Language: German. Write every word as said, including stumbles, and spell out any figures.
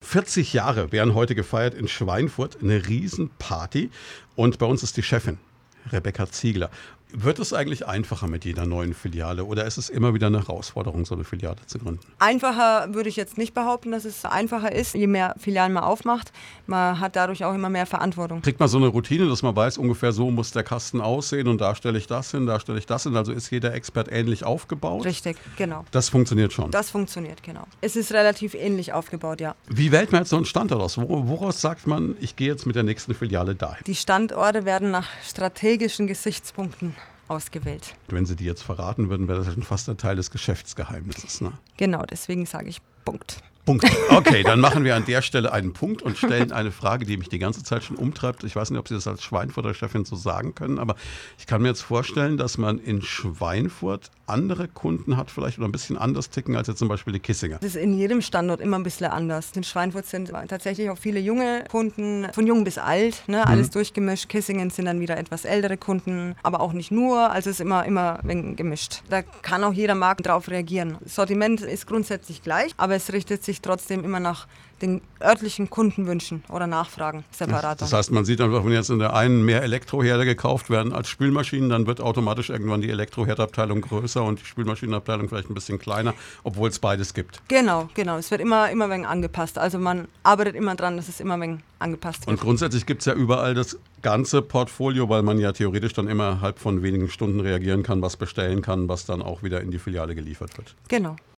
vierzig Jahre werden heute gefeiert in Schweinfurt, eine Riesenparty. Und bei uns ist die Chefin, Rebecca Ziegler. Wird es eigentlich einfacher mit jeder neuen Filiale oder ist es immer wieder eine Herausforderung, so eine Filiale zu gründen? Einfacher würde ich jetzt nicht behaupten, dass es einfacher ist, je mehr Filialen man aufmacht. Man hat dadurch auch immer mehr Verantwortung. Kriegt man so eine Routine, dass man weiß, ungefähr so muss der Kasten aussehen und da stelle ich das hin, da stelle ich das hin. Also ist jeder Expert ähnlich aufgebaut? Richtig, genau. Das funktioniert schon? Das funktioniert, genau. Es ist relativ ähnlich aufgebaut, ja. Wie wählt man jetzt so einen Standort aus? Woraus sagt man, ich gehe jetzt mit der nächsten Filiale dahin? Die Standorte werden nach strategischen Gesichtspunkten ausgewählt. Wenn Sie die jetzt verraten würden, wäre das ja schon fast ein Teil des Geschäftsgeheimnisses, ne? Genau, deswegen sage ich Punkt. Punkt. Okay, dann machen wir an der Stelle einen Punkt und stellen eine Frage, die mich die ganze Zeit schon umtreibt. Ich weiß nicht, ob Sie das als Schweinfurter Chefin so sagen können, aber ich kann mir jetzt vorstellen, dass man in Schweinfurt andere Kunden hat vielleicht oder ein bisschen anders ticken als jetzt zum Beispiel die Kissinger. Das ist in jedem Standort immer ein bisschen anders. In Schweinfurt sind tatsächlich auch viele junge Kunden, von jung bis alt, ne, alles mhm. durchgemischt. Kissingen sind dann wieder etwas ältere Kunden, aber auch nicht nur, also es ist immer, immer ein wenig gemischt. Da kann auch jeder Markt drauf reagieren. Das Sortiment ist grundsätzlich gleich, aber es richtet sich trotzdem immer nach den örtlichen Kundenwünschen oder Nachfragen separat. Das heißt, man sieht einfach, wenn jetzt in der einen mehr Elektroherde gekauft werden als Spülmaschinen, dann wird automatisch irgendwann die Elektroherdabteilung größer und die Spülmaschinenabteilung vielleicht ein bisschen kleiner, obwohl es beides gibt. Genau, genau. Es wird immer, immer ein wenig angepasst. Also man arbeitet immer dran, dass es immer ein wenig angepasst wird. Und grundsätzlich gibt es ja überall das ganze Portfolio, weil man ja theoretisch dann innerhalb von wenigen Stunden reagieren kann, was bestellen kann, was dann auch wieder in die Filiale geliefert wird. Genau.